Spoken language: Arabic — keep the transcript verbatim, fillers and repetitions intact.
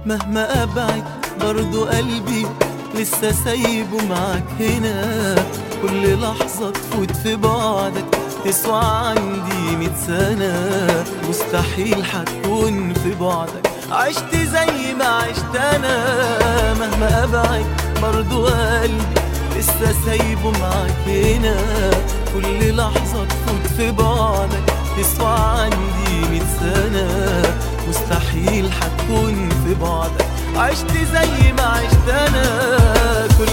مهما ابعد برضو قلبي لسه سايبه معاك هنا. كل لحظة تفوت في بعدك تسوى عندي مية سنة. مستحيل هتكون في بعدك عشت زي ما عشت انا. مهما ابعد برضو قلبي لسه سايبه معاك هنا. كل لحظة تفوت في بعدك تسوى عندي مية سنة. مستحيل هتكون في بعدك عشت زي ما عشت انا.